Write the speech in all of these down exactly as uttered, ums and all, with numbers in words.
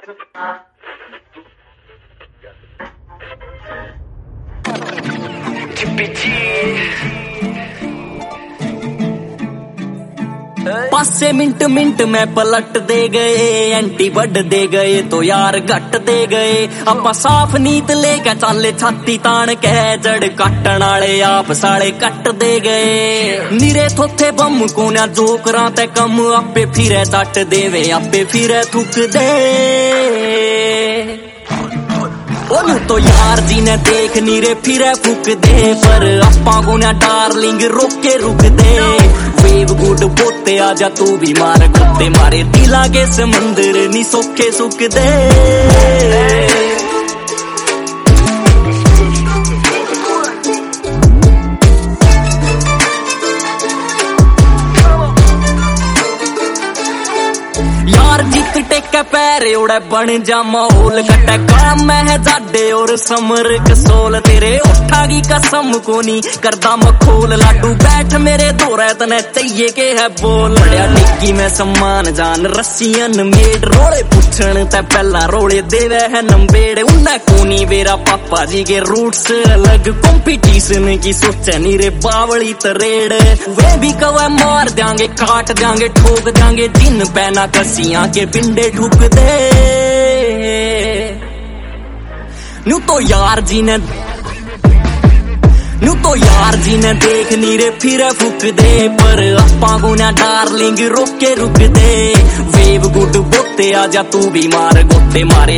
पासे mint mint में पलट दे गए, एंटी बढ़ दे गए तो यार घट दे गए। अपा साफ नीत लेके चाले छाती तान के, जड़ काटन आले आप साले कट दे गए। निरे थोथे बम कोन्या जोकरा ते कम, आपे फिरे तट देवे आपे फिरे थुक दे। ओनू तो यार जी ने देख नीरे फिरे फूक दे, पर अपा को ना डार्लिंग रोक के रुक दे। वेव गुड बोते आजा तू भी मार गुत्ते, मारे दिला के समंदर नी सोखे सुख दे। यार जित टेके पैरे उड़े बन जा माहौल, कटे काम है जाडे और समर कसोल। तेरे उठा की कसम कोनी करदा मखोल, लाडू बैठ मेरे दोरे तने चाहिए के है बोल। बड़िया टिक्की में सम्मान जान रसियन मेड, रोले पूछन ते पहला रोले देवे है नंबेड़। उन्हें कोनी मेरा पापा जी के रूट्स अलग, कंपटीशन की सोचे नी रे बावली तरेड़। वे भी कवा मार देंगे काट देंगे ठोक देंगे, जिन पैना कसियां के पिंडे ठुक दे। नू तो यार जी ने नू तो यार जी ने देख नीरे फिरे फूक दे, पर अपा को ना डार्लिंग रोक के रुक दे। वेव गुड बोते आजा तू भी मार गोते, मारे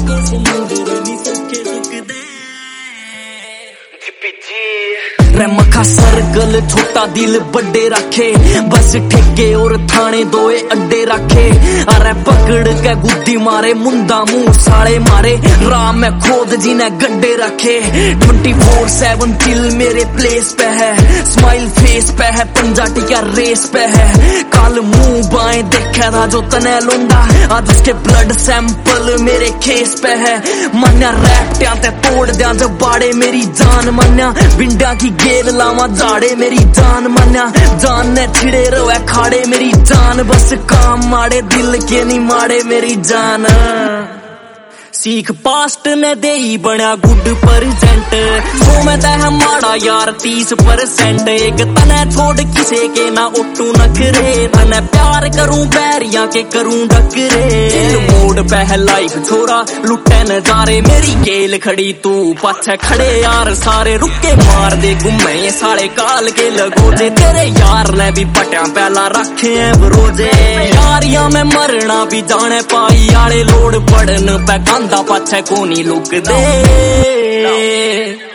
मखा सर्कल छोटा दिल बड़े रखे, बस ठेके और थाने दोए अड्डे रखे। अरे पकड़ के गुद्दी मारे मुंडा मुंह साले मारे, राम में खोद जी ने गड्ढे रखे। ट्वेंटी फोर सेवन चिल मेरे प्लेस पे है, स्माइल फेस पे है, पंजाटी का रेस पे है। कल मुंह बाएं देखा था जो तने लोंडा, आज उसके ब्लड सैंपल मेरे केस पे है। मन्या रैप्टिया ते तोड़ दिया जब बाड़े मेरी जान, मन्या बिंडा की गेल लावा जाड़े मेरी जान। मन्या जान ने छिड़े रोए खाड़े मेरी जान, बस काम माड़े दिल के नहीं माड़े मेरी जान। सीख पास्ट ने दे ही बना गुड परसेंट, सो में तह माड़ा यार तीस परसेंट। एक तने छोड़ किसे के ना उठू नखरे, तने प्यार करूं बैरिया के करूं डकरे। मोड़ पह लाइफ छोरा लुटे नजारे, मेरी गेल खड़ी तू पाछे खड़े यार सारे। रुके मार दे गुम्मे साले काल के लगोजे, तेरे यार ने भी पटिया पहला रखे हैं बरोजे। यारियां में मरना भी जाने पाई आले, लोड़ पड़न पे कांदा पाछे कोनी लुक दे।